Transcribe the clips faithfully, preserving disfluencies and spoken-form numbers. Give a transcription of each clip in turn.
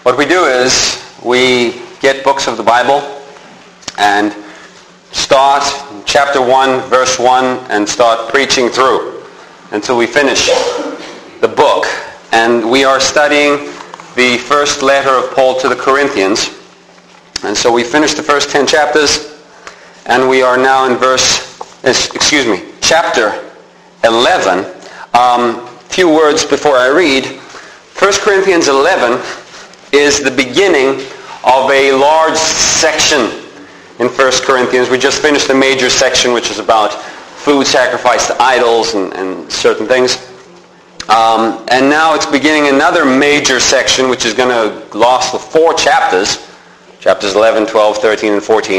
What we do is we get books of the Bible and start chapter one, verse one, and start preaching through until we finish the book. And we are studying the first letter of Paul to the Corinthians. And so we finished the first ten chapters, and we are now in verse, excuse me, chapter eleven. Um, few words before I read. First Corinthians eleven is the beginning of a large section in First Corinthians. We just finished the major section, which is about food sacrificed to idols and, and certain things. Um, and now it's beginning another major section, which is going to last for four chapters, chapters eleven, twelve, thirteen, and fourteen,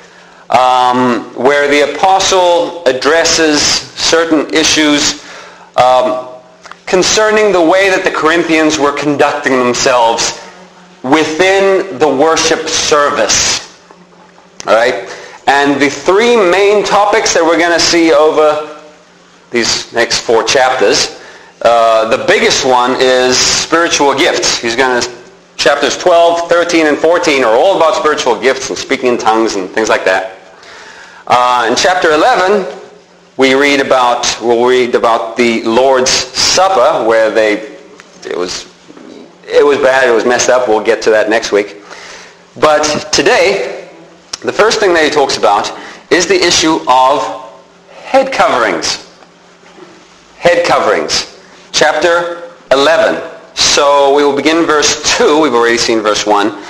um, where the apostle addresses certain issues um, concerning the way that the Corinthians were conducting themselves within the worship service. All right? And the three main topics that we're going to see over these next four chapters, uh, the biggest one is spiritual gifts. He's going to, chapters twelve, thirteen, and fourteen are all about spiritual gifts and speaking in tongues and things like that. Uh, in chapter eleven, we read about, we'll read about the Lord's Supper, where they, it was, it was bad, it was messed up. We'll get to that next week. But today, the first thing that he talks about is the issue of head coverings. Head coverings. Chapter eleven. So we will begin verse two. We've already seen verse one.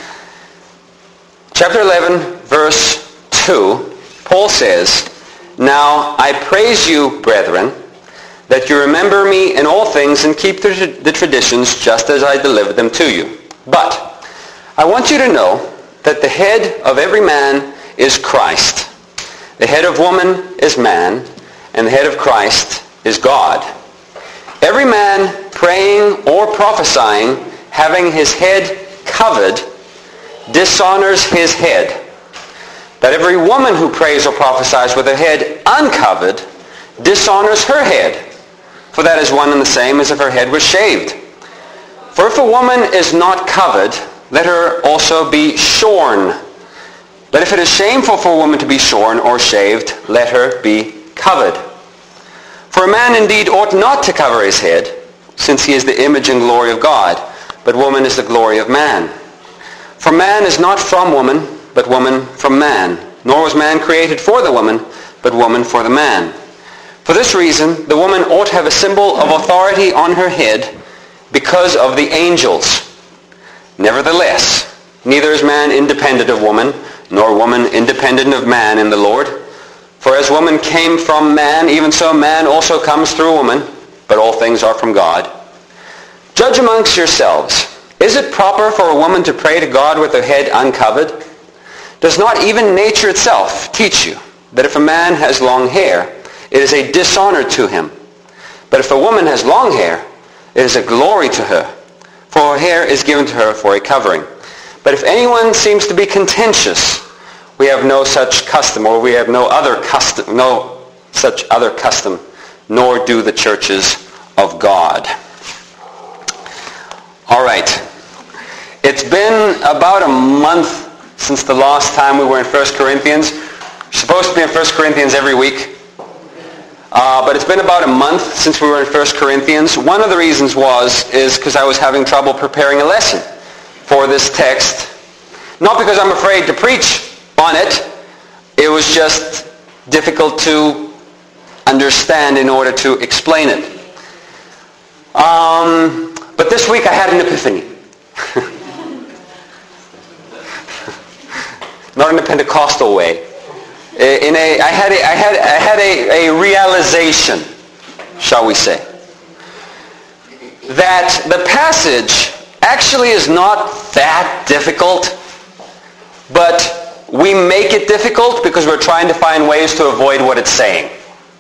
Chapter eleven, verse two, Paul says, "Now I praise you, brethren, that you remember me in all things and keep the, the traditions just as I delivered them to you. But I want you to know that the head of every man is Christ. The head of woman is man, and the head of Christ is God. Every man praying or prophesying, having his head covered, dishonors his head. But every woman who prays or prophesies with her head uncovered dishonors her head. For that is one and the same as if her head was shaved. For if a woman is not covered, let her also be shorn. But if it is shameful for a woman to be shorn or shaved, let her be covered. For a man indeed ought not to cover his head, since he is the image and glory of God, but woman is the glory of man. For man is not from woman, but woman from man. Nor was man created for the woman, but woman for the man. For this reason, the woman ought to have a symbol of authority on her head because of the angels. Nevertheless, neither is man independent of woman, nor woman independent of man in the Lord. For as woman came from man, even so man also comes through woman, but all things are from God. Judge amongst yourselves. Is it proper for a woman to pray to God with her head uncovered? Does not even nature itself teach you that if a man has long hair, it is a dishonor to him? But if a woman has long hair, it is a glory to her, for her hair is given to her for a covering. But if anyone seems to be contentious, we have no such custom, or we have no other custom, no such other custom, nor do the churches of God." All right. It's been about a month since the last time we were in First Corinthians. We're supposed to be in First Corinthians every week. Uh, but it's been about a month since we were in First Corinthians. One of the reasons was, is because I was having trouble preparing a lesson for this text. Not because I'm afraid to preach on it. It was just difficult to understand in order to explain it. Um, but this week I had an epiphany. Not in a Pentecostal way. In a, I had, a, I had, I had a, a realization, shall we say, that the passage actually is not that difficult, but we make it difficult because we're trying to find ways to avoid what it's saying.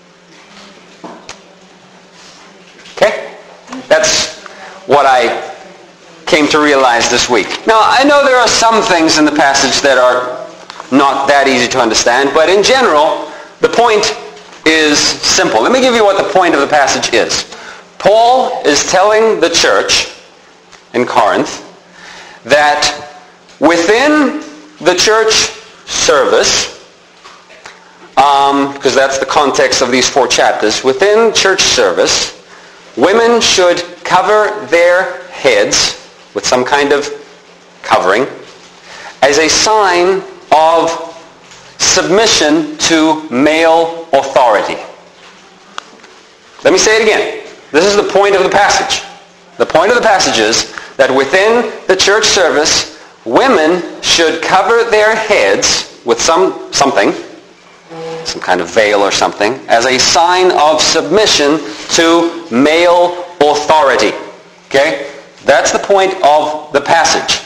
Okay? That's what I came to realize this week. Now, I know there are some things in the passage that are not that easy to understand, but in general, the point is simple. Let me give you what the point of the passage is. Paul is telling the church in Corinth that within the church service, um, because that's the context of these four chapters, within church service, women should cover their heads with some kind of covering as a sign of submission to male authority. Let me say it again. This is the point of the passage. The point of the passage is that within the church service, women should cover their heads with some something, some kind of veil or something, as a sign of submission to male authority. Okay? That's the point of the passage.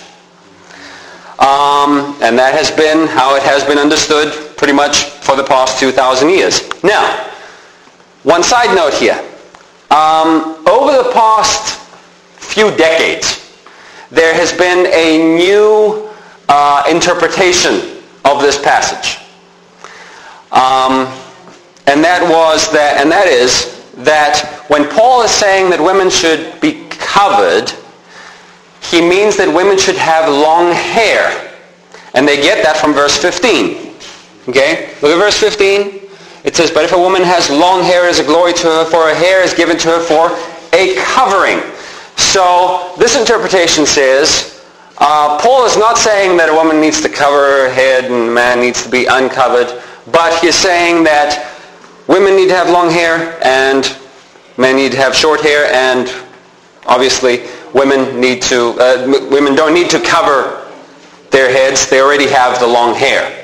Um, and that has been how it has been understood pretty much for the past two thousand years. Now, one side note here. Um, over the past few decades, there has been a new uh, interpretation of this passage. Um, and that was that, and that is that when Paul is saying that women should be covered, he means that women should have long hair. And they get that from verse fifteen. Okay? Look at verse fifteen. It says, "But if a woman has long hair, it is a glory to her, for her hair is given to her for a covering." So this interpretation says, uh, Paul is not saying that a woman needs to cover her head and a man needs to be uncovered, but he's saying that women need to have long hair and men need to have short hair, and obviously women need to uh, m- women don't need to cover their heads. They already have the long hair.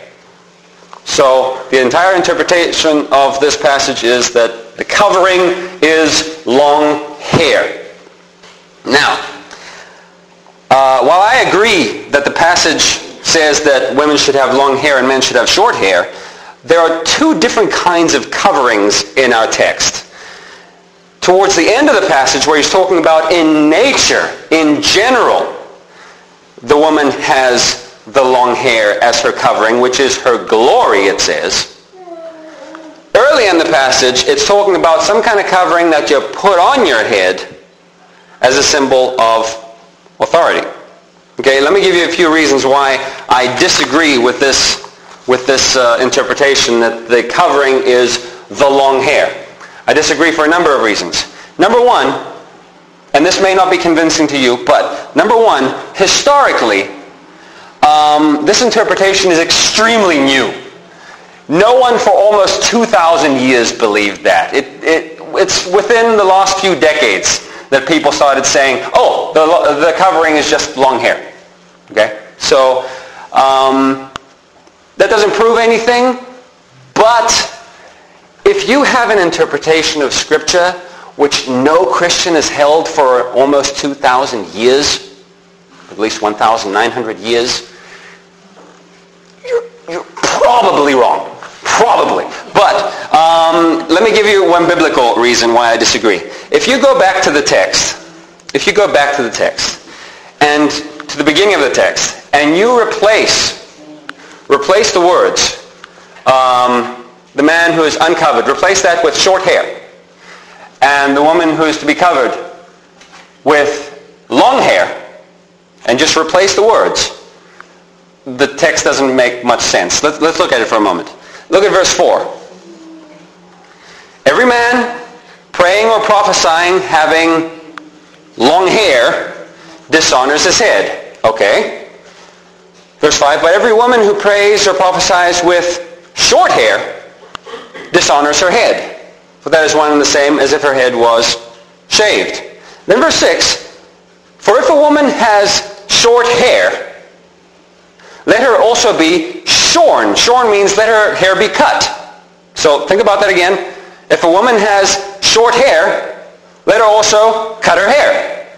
So the entire interpretation of this passage is that the covering is long hair. Now, uh, while I agree that the passage says that women should have long hair and men should have short hair, there are two different kinds of coverings in our text. Towards the end of the passage, where he's talking about in nature, in general, the woman has the long hair as her covering, which is her glory, it says. Early in the passage, it's talking about some kind of covering that you put on your head as a symbol of authority. Okay, let me give you a few reasons why I disagree with this with this uh, interpretation that the covering is the long hair. I disagree for a number of reasons. Number one, and this may not be convincing to you, but number one, historically, um, this interpretation is extremely new. No one for almost two thousand years believed that. It, it, it's within the last few decades that people started saying, oh, the, the covering is just long hair. Okay? So, um, that doesn't prove anything, but if you have an interpretation of Scripture which no Christian has held for almost two thousand years, at least one thousand nine hundred years, you're, you're probably wrong. Probably. But um, let me give you one biblical reason why I disagree. If you go back to the text, if you go back to the text, and to the beginning of the text, and you replace, replace the words, um, the man who is uncovered, replace that with short hair, and the woman who is to be covered with long hair, and just replace the words, the text doesn't make much sense. Let's, let's look at it for a moment. Look at verse four. Every man praying or prophesying having long hair dishonors his head. Okay. Verse five, but every woman who prays or prophesies with short hair dishonors her head. For that is one and the same as if her head was shaved. Then verse six, for if a woman has short hair, let her also be shorn. Shorn means let her hair be cut. So think about that again. If a woman has short hair, let her also cut her hair.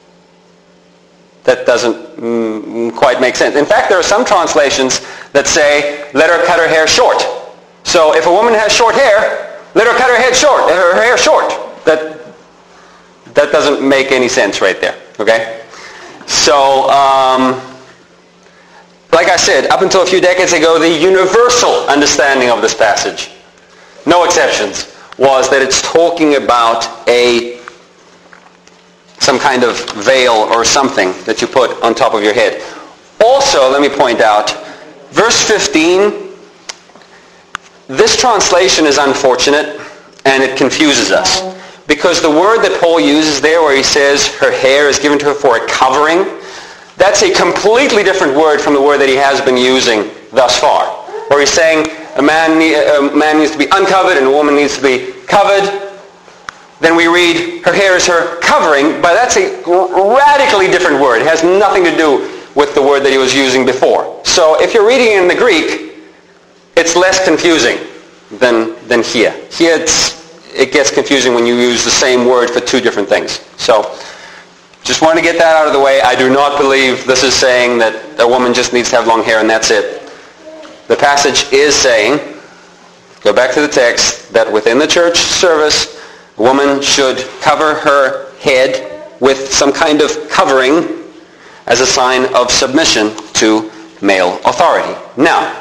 That doesn't mm, quite make sense. In fact, there are some translations that say, let her cut her hair short. So if a woman has short hair, let her cut her head short, her hair short. That, that doesn't make any sense right there. Okay? So, um, like I said, up until a few decades ago, the universal understanding of this passage, no exceptions, was that it's talking about a some kind of veil or something that you put on top of your head. Also, let me point out, verse fifteen, this translation is unfortunate and it confuses us. Because the word that Paul uses there where he says her hair is given to her for a covering, that's a completely different word from the word that he has been using thus far. Where he's saying a man, a man needs to be uncovered and a woman needs to be covered. Then we read her hair is her covering, but that's a radically different word. It has nothing to do with the word that he was using before. So if you're reading in the Greek, it's less confusing than, than here. Here it's, it gets confusing when you use the same word for two different things. So just want to get that out of the way. I do not believe this is saying that a woman just needs to have long hair and that's it. The passage is saying, go back to the text, that within the church service, a woman should cover her head with some kind of covering as a sign of submission to male authority. Now,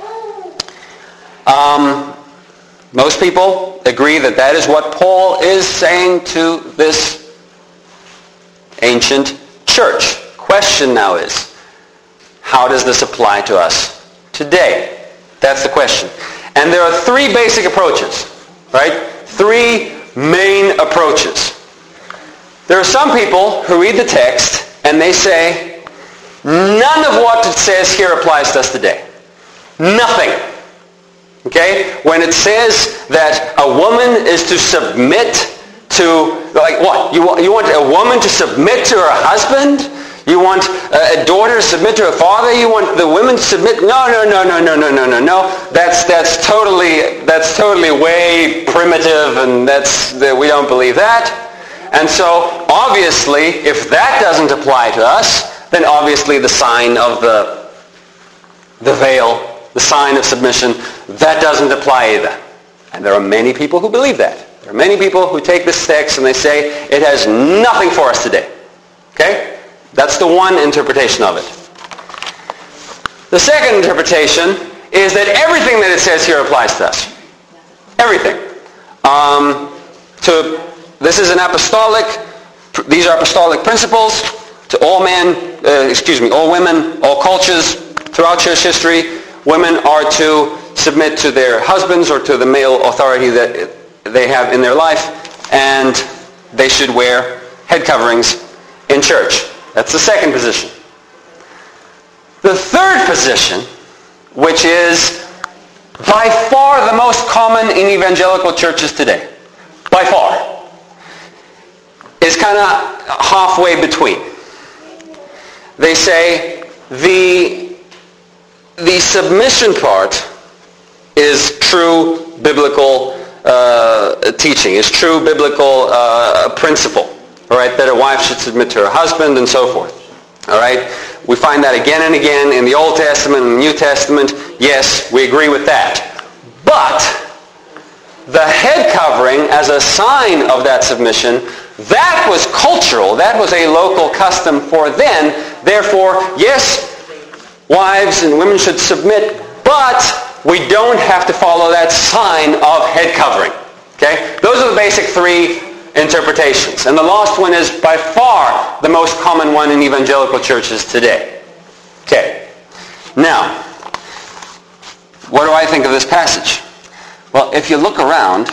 um, most people agree that that is what Paul is saying to this ancient church. Question now is, how does this apply to us today? That's the question. And there are three basic approaches, right? Three main approaches. There are some people who read the text and they say, none of what it says here applies to us today. Nothing. Okay? When it says that a woman is to submit to, like what? You want, you want a woman to submit to her husband? You want a daughter to submit to her father? You want the women to submit? No, no, no, no, no, no, no, no, no. That's that's totally that's totally way primitive, and that's we don't believe that. And so, obviously, if that doesn't apply to us, then obviously the sign of the the veil, the sign of submission, that doesn't apply either. And there are many people who believe that. There are many people who take this text and they say it has nothing for us today. Okay? That's the one interpretation of it. The second interpretation is that everything that it says here applies to us. Everything. Um, to this is an apostolic. These are apostolic principles to all men. Uh, excuse me, all women, all cultures throughout church history. Women are to submit to their husbands or to the male authority that they have in their life, and they should wear head coverings in church. That's the second position. The third position, which is by far the most common in evangelical churches today, by far, is kind of halfway between. They say the, the submission part is true biblical uh, teaching, is true biblical uh, principle. All right, that a wife should submit to her husband and so forth. All right, we find that again and again in the Old Testament and the New Testament. Yes, we agree with that. But the head covering as a sign of that submission, that was cultural. That was a local custom for then. Therefore, yes, wives and women should submit, but we don't have to follow that sign of head covering. Okay, those are the basic three interpretations. And the last one is by far the most common one in evangelical churches today. Okay. Now, what do I think of this passage? Well, if you look around,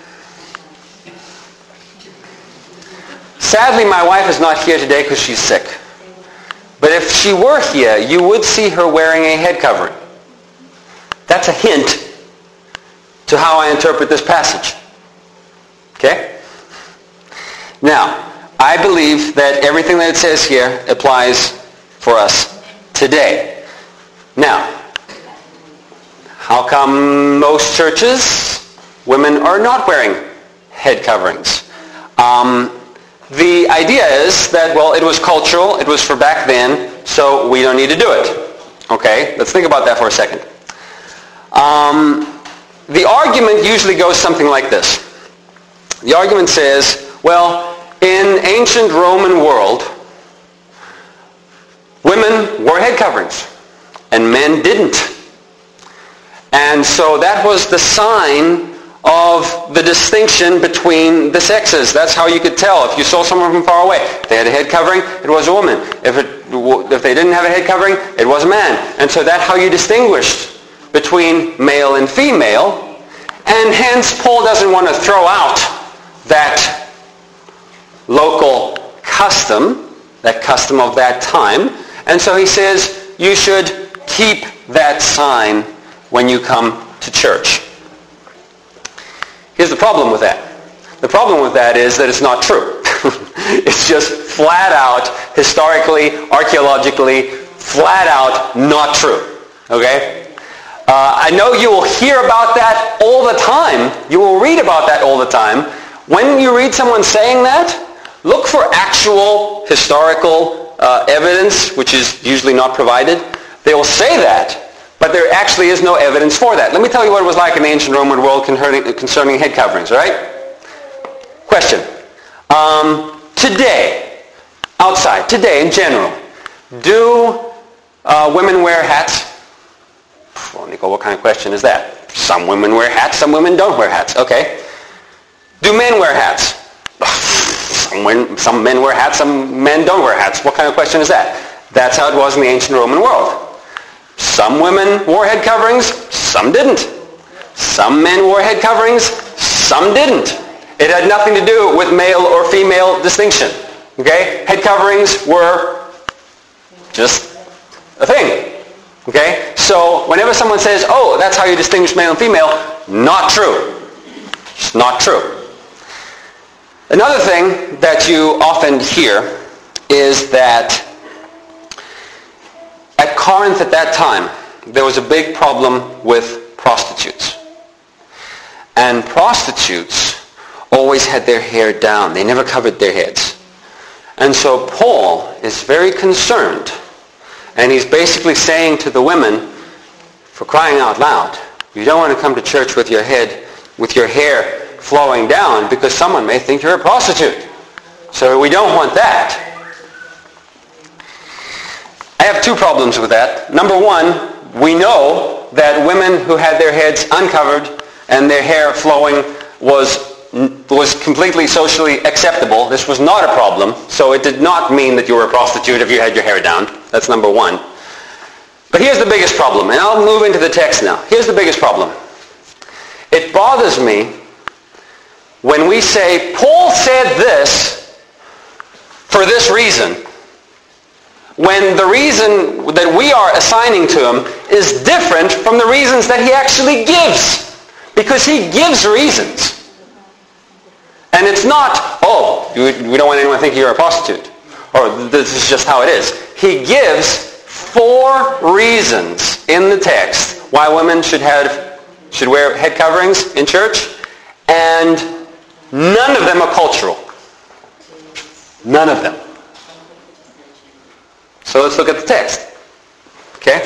sadly my wife is not here today because she's sick. But if she were here, you would see her wearing a head covering. That's a hint to how I interpret this passage. Okay? Now, I believe that everything that it says here applies for us today. Now, how come most churches, women are not wearing head coverings? Um, the idea is that, well, it was cultural, it was for back then, so we don't need to do it. Okay, let's think about that for a second. Um, the argument usually goes something like this. The argument says, well, in ancient Roman world, women wore head coverings and men didn't. And so that was the sign of the distinction between the sexes. That's how you could tell. If you saw someone from far away, if they had a head covering, it was a woman. If, it, if they didn't have a head covering, it was a man. And so that's how you distinguished between male and female. And hence, Paul doesn't want to throw out that local custom, that custom of that time. And so he says, you should keep that sign when you come to church. Here's the problem with that. The problem with that is that it's not true. It's just flat out, historically, archaeologically, flat out not true. Okay? Uh, I know you will hear about that all the time. You will read about that all the time. When you read someone saying that, look for actual historical uh, evidence, which is usually not provided. They will say that, but there actually is no evidence for that. Let me tell you what it was like in the ancient Roman world concerning head coverings, all right? Question. Um, today, outside, today in general, do uh, women wear hats? Well, Nico, what kind of question is that? Some women wear hats, some women don't wear hats. Okay. Do men wear hats? Some men, some men wear hats, some men don't wear hats. What kind of question is that? That's how it was in the ancient Roman world. Some women wore head coverings, some didn't. Some men wore head coverings, some didn't. It had nothing to do with male or female distinction. Okay? Head coverings were just a thing. Okay? So whenever someone says, oh, that's how you distinguish male and female, not true. It's not true. Another thing that you often hear is that at Corinth at that time, there was a big problem with prostitutes. And prostitutes always had their hair down. They never covered their heads. And so Paul is very concerned. And he's basically saying to the women, for crying out loud, you don't want to come to church with your head, with your hair flowing down, because someone may think you're a prostitute. So we don't want that. I have two problems with that. Number one, we know that women who had their heads uncovered and their hair flowing was was completely socially acceptable. This was not a problem, so it did not mean that you were a prostitute if you had your hair down. That's number one. But here's the biggest problem, and I'll move into the text now. Here's the biggest problem. It bothers me when we say, Paul said this for this reason, when the reason that we are assigning to him is different from the reasons that he actually gives. Because he gives reasons. And it's not, oh, we don't want anyone to think you're a prostitute. Or this is just how it is. He gives four reasons in the text why women should have should wear head coverings in church. And none of them are cultural. None of them. So let's look at the text. Okay?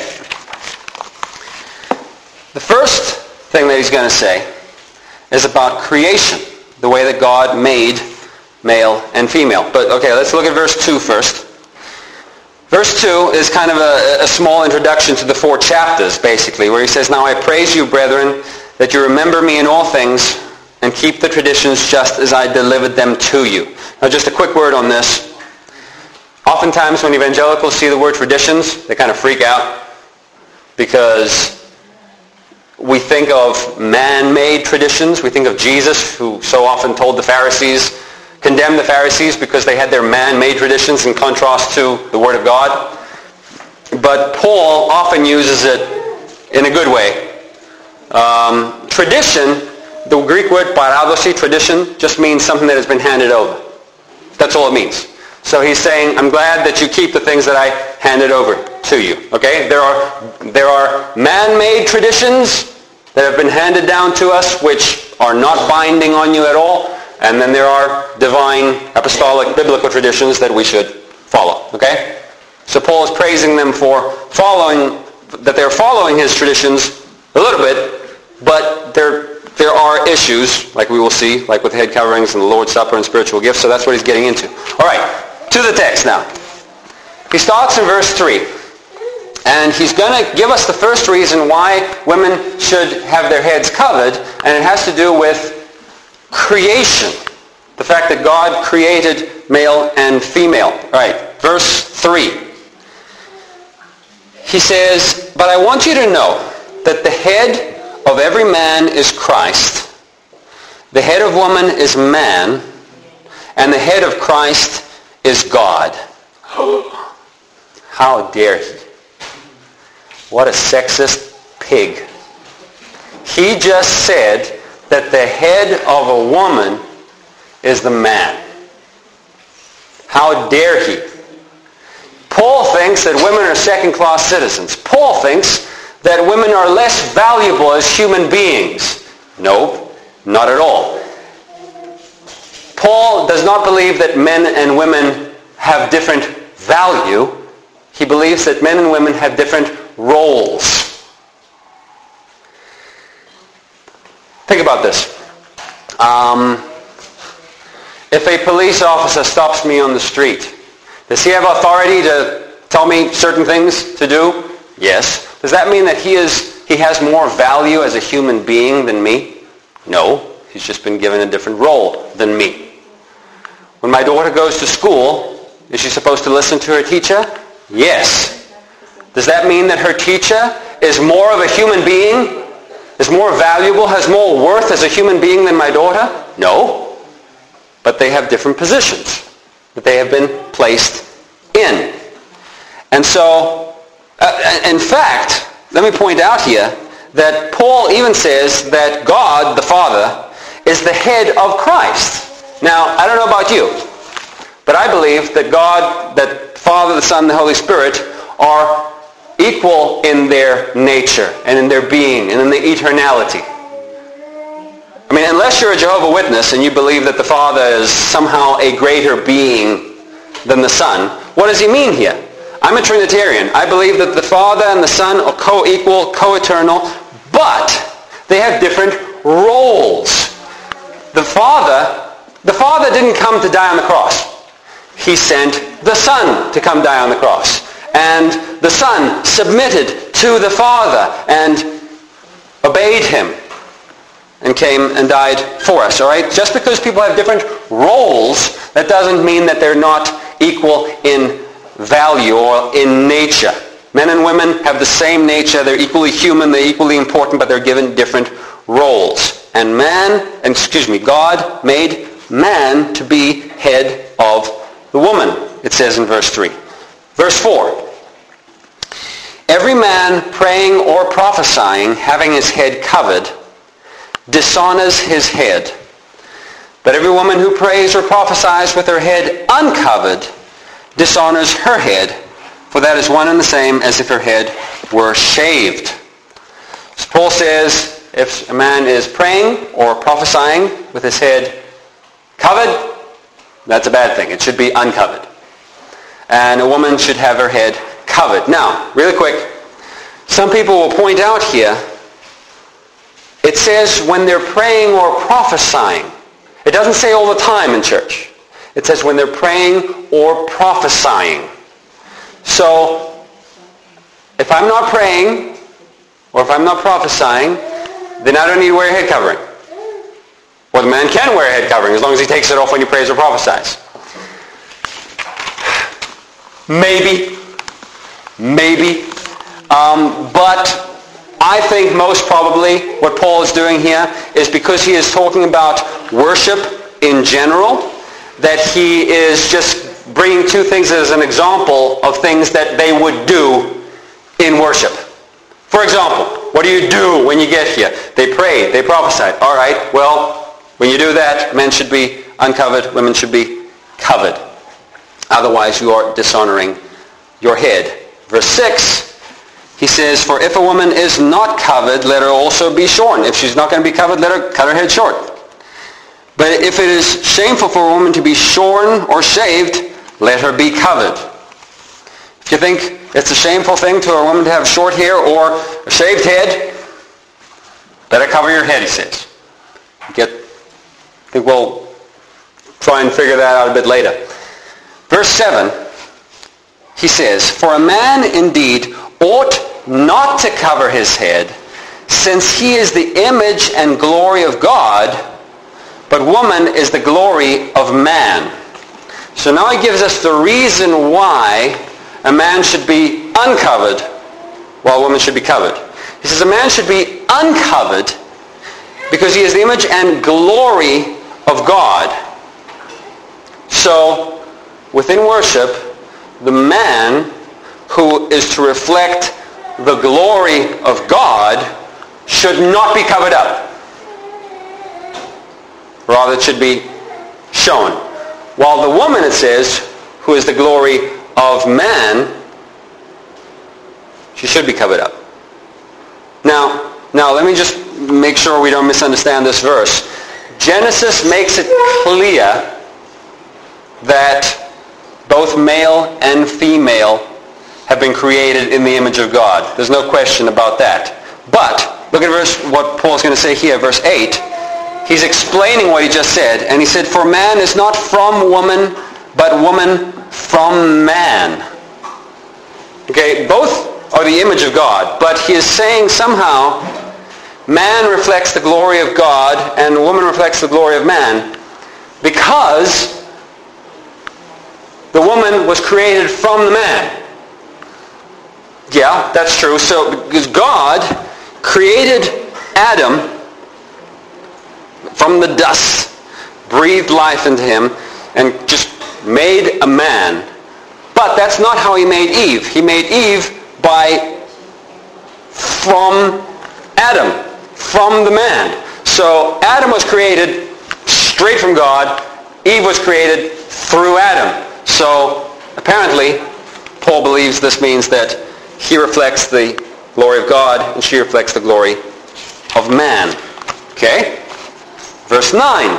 The first thing that he's going to say is about creation, the way that God made male and female. But okay, let's look at verse two first. Verse two is kind of a, a small introduction to the four chapters, basically, where he says, now I praise you, brethren, that you remember me in all things and keep the traditions just as I delivered them to you. Now just a quick word on this. Oftentimes when evangelicals see the word traditions, they kind of freak out because we think of man-made traditions. We think of Jesus, who so often told the Pharisees, condemned the Pharisees because they had their man-made traditions in contrast to the Word of God. But Paul often uses it in a good way. Um, tradition, the Greek word paradosi, tradition, just means something that has been handed over. That's all it means. So he's saying, I'm glad that you keep the things that I handed over to you. Okay? There are, there are man-made traditions that have been handed down to us which are not binding on you at all. And then there are divine, apostolic, biblical traditions that we should follow. Okay? So Paul is praising them for following, that they're following his traditions a little bit, but there, there are issues, like we will see, like with head coverings and the Lord's Supper and spiritual gifts, so that's what he's getting into. All right, to the text now. He starts in verse three. And he's going to give us the first reason why women should have their heads covered, and it has to do with creation. The fact that God created male and female. All right, verse three. He says, "But I want you to know that the head of every man is Christ, the head of woman is man, and the head of Christ is God." How dare he? What a sexist pig. He just said that the head of a woman is the man. How dare he? Paul thinks that women are second-class citizens. Paul thinks that women are less valuable as human beings. No, not at all. Paul does not believe that men and women have different value. He believes that men and women have different roles. Think about this. Um, if a police officer stops me on the street, does he have authority to tell me certain things to do? Yes. Does that mean that he is he has more value as a human being than me? No. He's just been given a different role than me. When my daughter goes to school, is she supposed to listen to her teacher? Yes. Does that mean that her teacher is more of a human being, is more valuable, has more worth as a human being than my daughter? No. But they have different positions that they have been placed in. And so, uh, in fact, let me point out here that Paul even says that God, the Father, is the head of Christ. Now, I don't know about you, but I believe that God, that Father, the Son, and the Holy Spirit are equal in their nature and in their being and in the eternality. I mean, unless you're a Jehovah's Witness and you believe that the Father is somehow a greater being than the Son, what does he mean here? I'm a Trinitarian. I believe that the Father and the Son are co-equal, co-eternal, but they have different roles. The Father, the Father didn't come to die on the cross. He sent the Son to come die on the cross. And the Son submitted to the Father and obeyed him and came and died for us, all right? Just because people have different roles, that doesn't mean that they're not equal in value or in nature. Men and women have the same nature. They're equally human. They're equally important, but they're given different roles. And man, and excuse me, God made man to be head of the woman, it says in verse three. Verse four. Every man praying or prophesying, having his head covered, dishonors his head. But every woman who prays or prophesies with her head uncovered dishonors her head, for that is one and the same as if her head were shaved. So Paul says, if a man is praying or prophesying with his head covered, that's a bad thing. It should be uncovered. And a woman should have her head covered. Now, really quick, some people will point out here, it says when they're praying or prophesying. It doesn't say all the time in church. It says when they're praying or prophesying. So, if I'm not praying, or if I'm not prophesying, then I don't need to wear a head covering. Well, the man can wear a head covering as long as he takes it off when he prays or prophesies. Maybe. Maybe. Um, but I think most probably what Paul is doing here is because he is talking about worship in general, that he is just bringing two things as an example of things that they would do in worship. For example, what do you do when you get here? They pray, they prophesy. All right, well, when you do that, men should be uncovered, women should be covered. Otherwise, you are dishonoring your head. Verse six, he says, for if a woman is not covered, let her also be shorn. If she's not going to be covered, let her cut her head short. But if it is shameful for a woman to be shorn or shaved, let her be covered. If you think it's a shameful thing to a woman to have short hair or a shaved head, let her cover your head, he says. Get, I think we'll try and figure that out a bit later. Verse seven, he says, "For a man indeed ought not to cover his head, since he is the image and glory of God, but woman is the glory of man." So now he gives us the reason why a man should be uncovered while a woman should be covered. He says a man should be uncovered because he is the image and glory of God. So within worship, the man who is to reflect the glory of God should not be covered up. Rather, it should be shown. While the woman, it says, who is the glory of man, she should be covered up. Now, now let me just make sure we don't misunderstand this verse. Genesis makes it clear that both male and female have been created in the image of God. There's no question about that. But look at verse what Paul's going to say here, verse eight. He's explaining what he just said, and he said, "For man is not from woman, but woman from man." Okay, both are the image of God, but he is saying somehow man reflects the glory of God and woman reflects the glory of man because the woman was created from the man. Yeah, that's true. So because God created Adam from the dust, breathed life into him, and just made a man. But that's not how he made Eve. He made Eve by from Adam, from the man. So Adam was created straight from God. Eve was created through Adam. So apparently, Paul believes this means that he reflects the glory of God and she reflects the glory of man. Okay? Verse nine.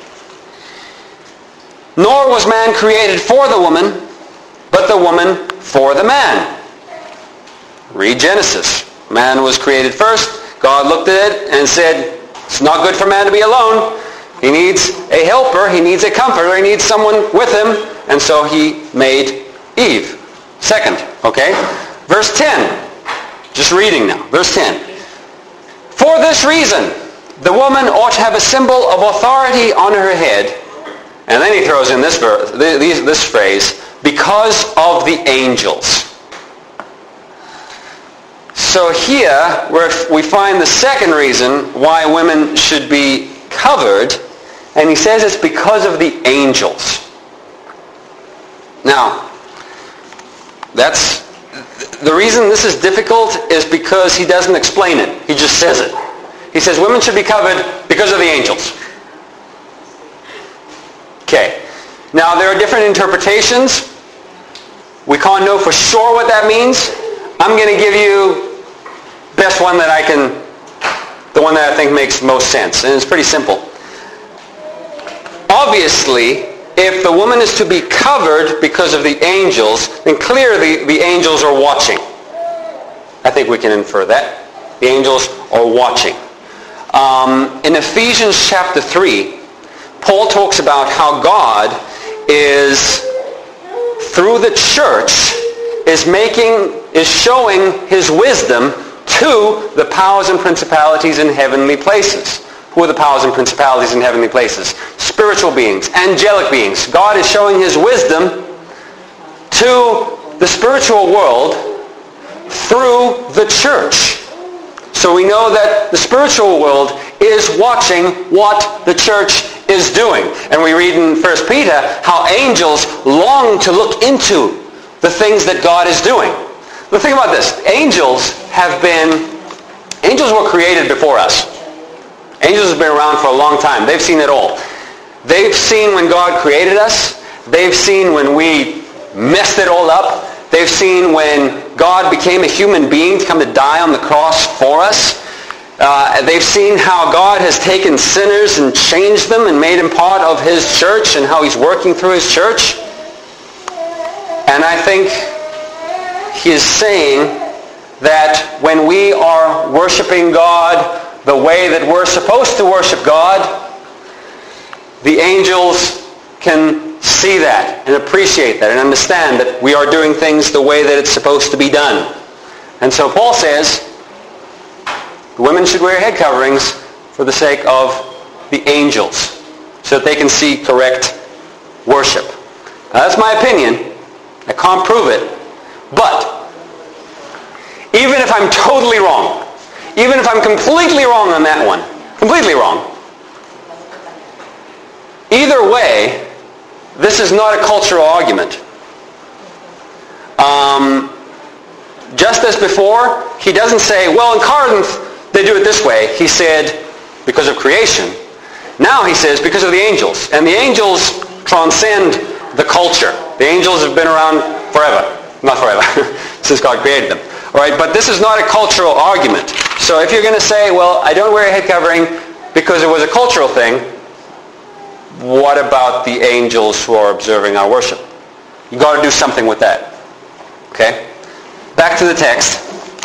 "Nor was man created for the woman, but the woman for the man." Read Genesis. Man was created first. God looked at it and said, it's not good for man to be alone. He needs a helper. He needs a comforter. He needs someone with him. And so he made Eve. Second. Okay? Verse ten. Just reading now. Verse ten. "For this reason, the woman ought to have a symbol of authority on her head." And then he throws in this, verse, this, this phrase, "because of the angels." So here where we find the second reason why women should be covered, and he says it's because of the angels. Now, that's the reason this is difficult is because he doesn't explain it. He just says it. He says women should be covered because of the angels. Okay. Now, there are different interpretations. We can't know for sure what that means. I'm going to give you the best one that I can, the one that I think makes most sense. And it's pretty simple. Obviously, if the woman is to be covered because of the angels, then clearly the angels are watching. I think we can infer that. The angels are watching. Um, in Ephesians chapter three, Paul talks about how God is, through the church, is making, is showing his wisdom to the powers and principalities in heavenly places. Who are the powers and principalities in heavenly places? Spiritual beings, angelic beings. God is showing his wisdom to the spiritual world through the church. So we know that the spiritual world is watching what the church is doing. And we read in First Peter how angels long to look into the things that God is doing. But think about this. Angels have been, angels were created before us. Angels have been around for a long time. They've seen it all. They've seen when God created us. They've seen when we messed it all up. They've seen when God became a human being to come to die on the cross for us. Uh, they've seen how God has taken sinners and changed them and made them part of his church and how he's working through his church. And I think he is saying that when we are worshiping God the way that we're supposed to worship God, the angels can see that and appreciate that and understand that we are doing things the way that it's supposed to be done. And so Paul says the women should wear head coverings for the sake of the angels, so that they can see correct worship. Now, that's my opinion. I can't prove it. But even if I'm totally wrong, even if I'm completely wrong on that one, completely wrong, either way, this is not a cultural argument. Um, just as before, he doesn't say, well, in Corinth, they do it this way. He said, because of creation. Now he says, because of the angels. And the angels transcend the culture. The angels have been around forever. Not forever, since God created them. All right, but this is not a cultural argument. So if you're going to say, well, I don't wear a head covering because it was a cultural thing, what about the angels who are observing our worship? You've got to do something with that. Okay? Back to the text.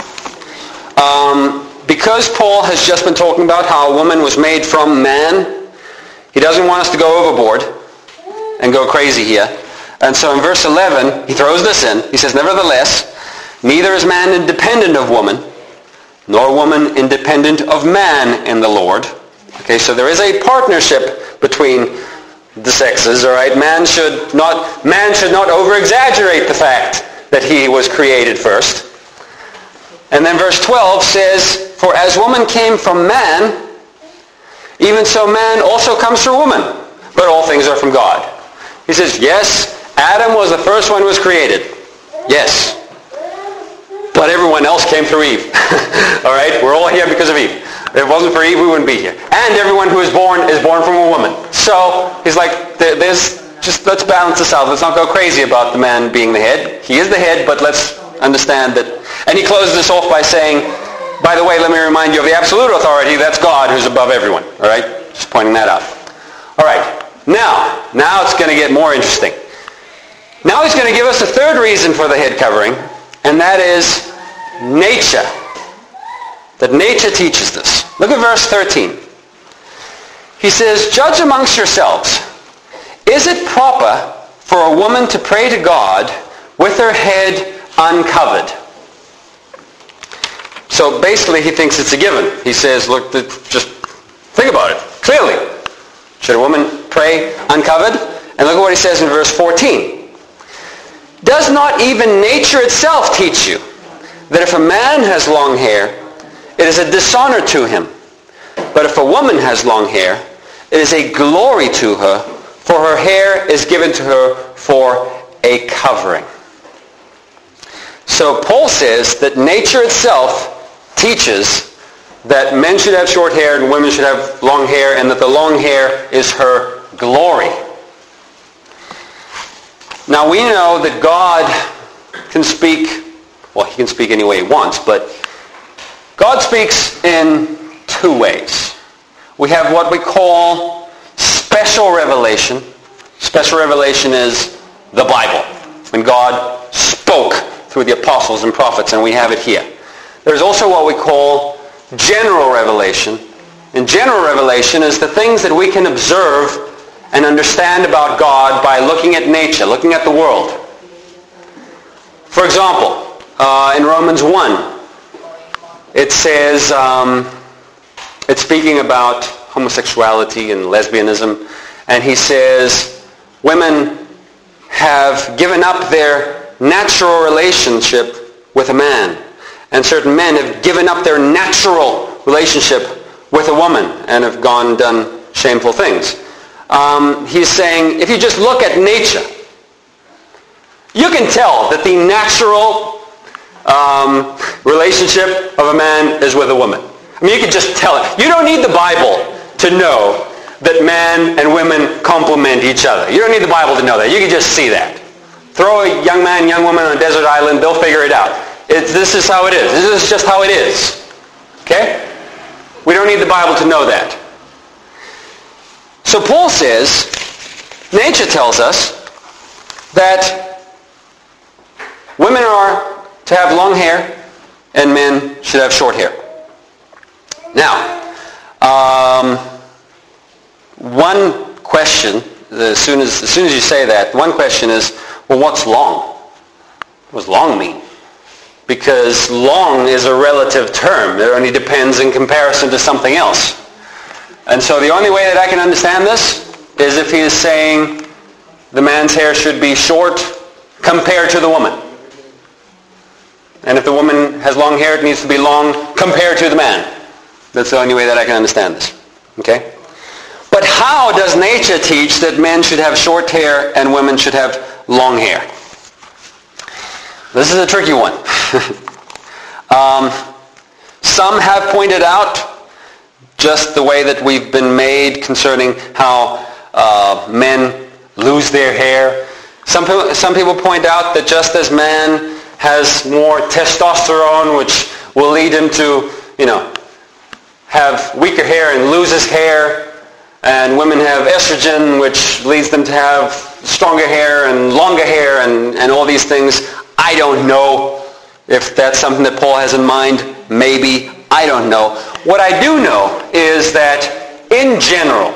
Um, because Paul has just been talking about how a woman was made from man, he doesn't want us to go overboard and go crazy here. And so in verse eleven, he throws this in. He says, nevertheless, neither is man independent of woman, nor woman independent of man in the Lord. Okay, so there is a partnership between the sexes, all right? Man should not, man should not over-exaggerate the fact that he was created first. And then verse twelve says, for as woman came from man, even so man also comes through woman. But all things are from God. He says, yes, Adam was the first one who was created. Yes. But everyone else came through Eve. All right? We're all here because of Eve. If it wasn't for Eve, we wouldn't be here. And everyone who is born is born from a woman. So he's like, there's just, let's balance this out. Let's not go crazy about the man being the head. He is the head, but let's understand that. And he closes this off by saying, by the way, let me remind you of the absolute authority. That's God who's above everyone. All right? Just pointing that out. All right. Now, now it's going to get more interesting. Now he's going to give us a third reason for the head covering, and that is nature. That nature teaches this. Look at verse thirteen. He says, judge amongst yourselves. Is it proper for a woman to pray to God with her head uncovered? So basically he thinks it's a given. He says, look, just think about it. Clearly. Should a woman pray uncovered? And look at what he says in verse fourteen. Does not even nature itself teach you that if a man has long hair, it is a dishonor to him? But if a woman has long hair, it is a glory to her, for her hair is given to her for a covering. So Paul says that nature itself teaches that men should have short hair and women should have long hair, and that the long hair is her glory. Now we know that God can speak, well, he can speak any way he wants, but God speaks in two ways. We have what we call special revelation. Special revelation is the Bible, when God spoke through the apostles and prophets, and we have it here. There's also what we call general revelation. And general revelation is the things that we can observe and understand about God by looking at nature, looking at the world. For example, uh, in Romans one, it says, um, it's speaking about homosexuality and lesbianism, and he says, women have given up their natural relationship with a man, and certain men have given up their natural relationship with a woman and have gone and done shameful things. Um, he's saying, if you just look at nature, you can tell that the natural um, relationship of a man is with a woman. I mean, you can just tell it. You don't need the Bible to know that men and women complement each other. You don't need the Bible to know that. You can just see that. Throw a young man, young woman on a desert island, they'll figure it out. It's, this is how it is. This is just how it is. Okay? We don't need the Bible to know that. So Paul says, nature tells us that women are to have long hair and men should have short hair. Now, um, one question as soon as, as soon as you say that, one question is, well, what's long? What does long mean? Because long is a relative term. It only depends in comparison to something else. And so the only way that I can understand this is if he is saying the man's hair should be short compared to the woman. And if the woman has long hair, it needs to be long compared to the man. That's the only way that I can understand this. Okay? But how does nature teach that men should have short hair and women should have long hair? This is a tricky one. um, some have pointed out just the way that we've been made concerning how uh, men lose their hair. Some people, some people point out that just as man has more testosterone, which will lead him to, you know, have weaker hair and lose his hair, and women have estrogen, which leads them to have stronger hair and longer hair and, and all these things. I don't know if that's something that Paul has in mind. Maybe. I don't know. What I do know is that in general,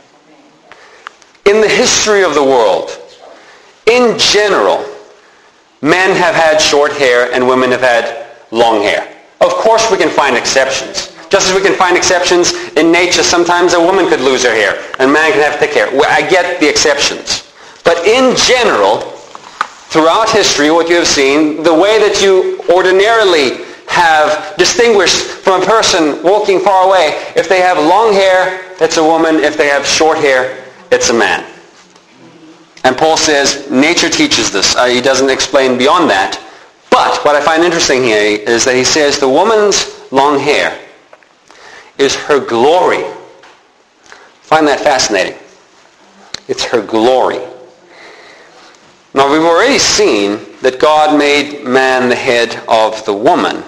in the history of the world, in general, men have had short hair and women have had long hair. Of course we can find exceptions. Just as we can find exceptions in nature, sometimes a woman could lose her hair and a man can have thick hair. I get the exceptions. But in general, throughout history, what you have seen, the way that you ordinarily have distinguished from a person walking far away, if they have long hair, it's a woman. If they have short hair, it's a man. And Paul says nature teaches this. Uh, he doesn't explain beyond that. But what I find interesting here is that he says the woman's long hair is her glory. I find that fascinating. It's her glory. Now we've already seen that God made man the head of the woman.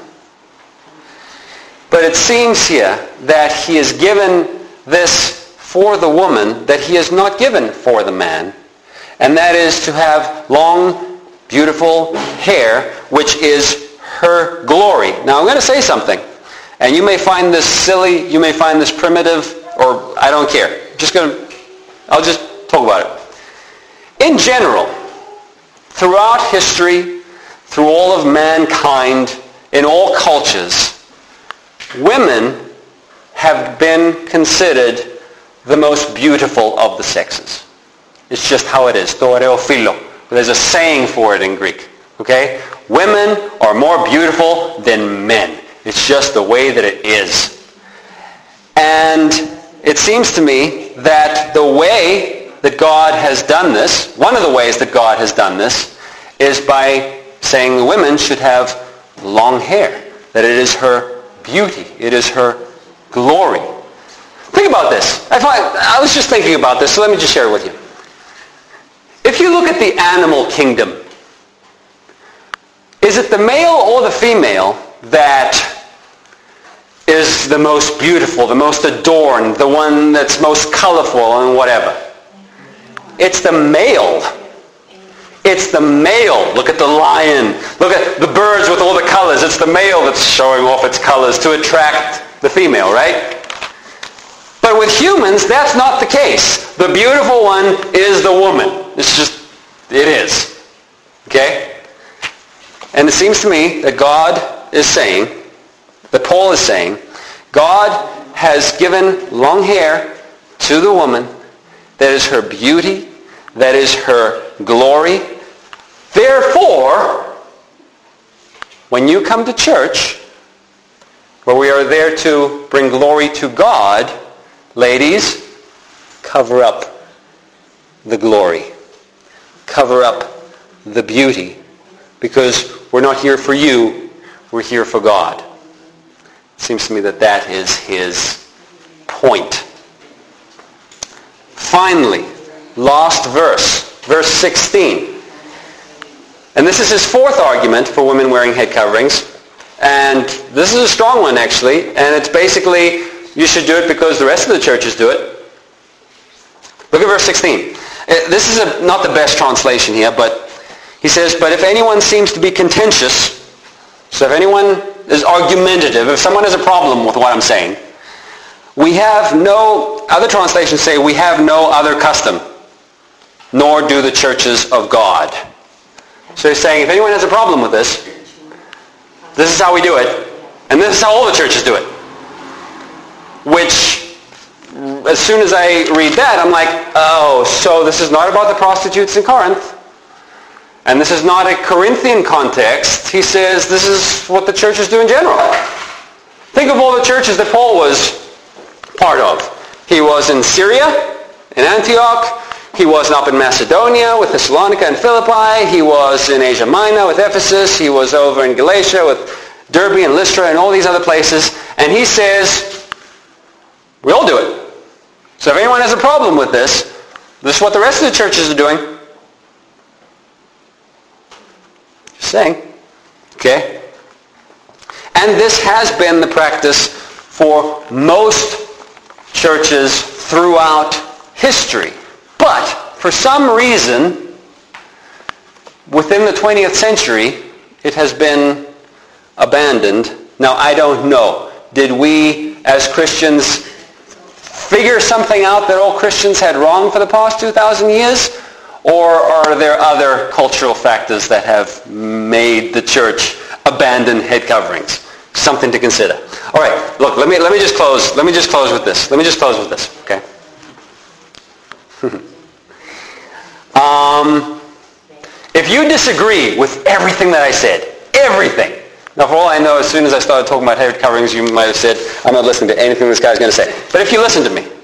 But it seems here that he has given this for the woman that he has not given for the man. And that is to have long, beautiful hair, which is her glory. Now I'm going to say something. And you may find this silly, you may find this primitive, or I don't care. I'm just going to, I'll just talk about it. In general, throughout history, through all of mankind, in all cultures, women have been considered the most beautiful of the sexes. It's just how it is. Toreophilo. There's a saying for it in Greek. Okay? Women are more beautiful than men. It's just the way that it is. And it seems to me that the way that God has done this, one of the ways that God has done this, is by saying the women should have long hair. That it is her beauty. It is her glory. Think about this. I, find, I was just thinking about this, so let me just share it with you. If you look at the animal kingdom, is it the male or the female that is the most beautiful, the most adorned, the one that's most colorful and whatever? It's the male. It's the male. Look at the lion. Look at the birds with all the colors. It's the male that's showing off its colors to attract the female, right? But with humans, that's not the case. The beautiful one is the woman. It's just, it is. Okay? And it seems to me that God is saying, that Paul is saying, God has given long hair to the woman. That is her beauty. That is her glory. Therefore, when you come to church, where we are there to bring glory to God, ladies, cover up the glory. Cover up the beauty. Because we're not here for you, we're here for God. It seems to me that that is his point. Finally, last verse, verse sixteen. And this is his fourth argument for women wearing head coverings. And this is a strong one, actually. And it's basically, you should do it because the rest of the churches do it. Look at verse sixteen. This is a, not the best translation here, but he says, but if anyone seems to be contentious, so if anyone is argumentative, if someone has a problem with what I'm saying, we have no, other translations say, we have no other custom. nor do the churches of God. So he's saying, if anyone has a problem with this, this is how we do it, and this is how all the churches do it. Which, as soon as I read that, I'm like, oh, so this is not about the prostitutes in Corinth. And this is not a Corinthian context. He says this is what the churches do in general. Think of all the churches that Paul was part of. He was in Syria, in Antioch. He was up in Macedonia with Thessalonica and Philippi. He was in Asia Minor with Ephesus. He was over in Galatia with Derbe and Lystra and all these other places. And he says, we all do it. So if anyone has a problem with this, this is what the rest of the churches are doing. Just saying. Okay? And this has been the practice for most churches throughout history. But for some reason, within the twentieth century, it has been abandoned. Now, I don't know. Did we, as Christians, figure something out that all Christians had wrong for the past two thousand years? Or are there other cultural factors that have made the church abandon head coverings? Something to consider. All right, look, let me let me just close. Let me just close with this. Let me just close with this, okay? um, if you disagree with everything that I said, everything. Now, for all I know, as soon as I started talking about head coverings, you might have said, I'm not listening to anything this guy's going to say. But if you listen to me,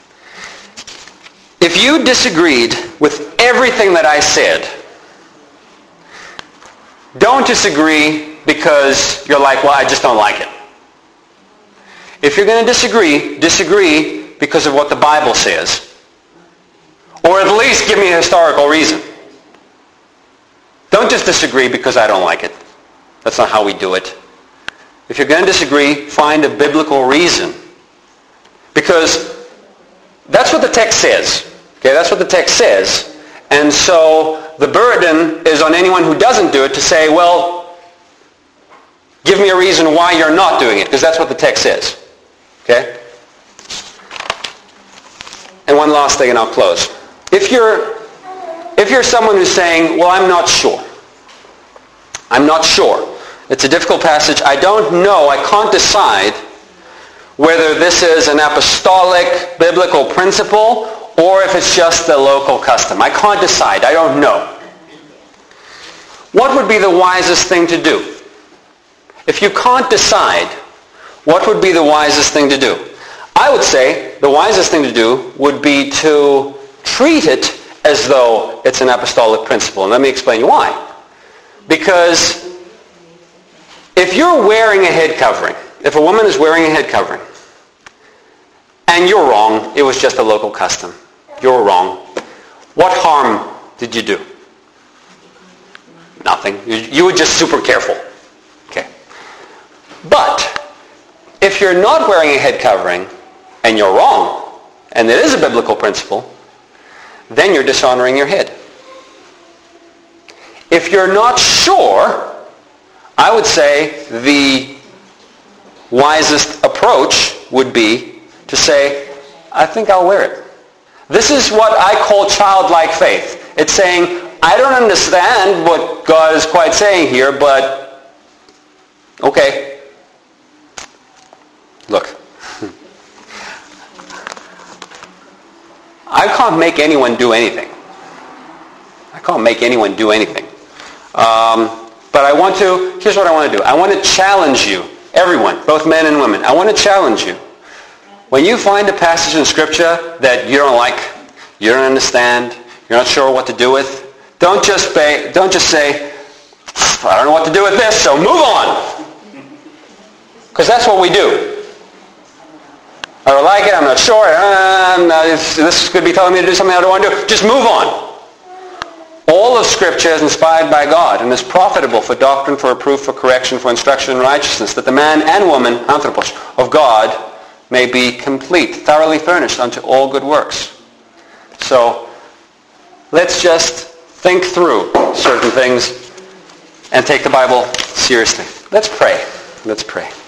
if you disagreed with everything that I said, don't disagree because you're like, well, I just don't like it. If you're going to disagree, disagree because of what the Bible says. Or at least give me a historical reason. Don't just disagree because I don't like it. That's not how we do it. If you're going to disagree, find a biblical reason. Because that's what the text says. Okay, that's what the text says. And so the burden is on anyone who doesn't do it to say, well, give me a reason why you're not doing it, because that's what the text says. Okay? And one last thing and I'll close. If you're if you're someone who's saying, well, I'm not sure. I'm not sure. It's a difficult passage. I don't know. I can't decide whether this is an apostolic biblical principle or if it's just a local custom. I can't decide. I don't know. What would be the wisest thing to do? If you can't decide, what would be the wisest thing to do? I would say the wisest thing to do would be to treat it as though it's an apostolic principle. And let me explain you why. Because if you're wearing a head covering, if a woman is wearing a head covering, and you're wrong, it was just a local custom. You're wrong. What harm did you do? Nothing. You, you were just super careful. Okay. But if you're not wearing a head covering and you're wrong, and it is a biblical principle, then you're dishonoring your head. If you're not sure, I would say the wisest approach would be to say, I think I'll wear it. This is what I call childlike faith. It's saying, I don't understand what God is quite saying here, but okay. Look. I can't make anyone do anything. I can't make anyone do anything. Um, but I want to, here's what I want to do. I want to challenge you, everyone, both men and women. I want to challenge you. When you find a passage in Scripture that you don't like, you don't understand, you're not sure what to do with, don't just, say, don't just say, I don't know what to do with this, so move on. Because that's what we do. I don't like it, I'm not sure, um, this could be telling me to do something I don't want to do. Just move on. All of Scripture is inspired by God and is profitable for doctrine, for reproof, for correction, for instruction in righteousness, that the man and woman, anthropos, of God may be complete, thoroughly furnished unto all good works. So let's just think through certain things and take the Bible seriously. Let's pray. Let's pray.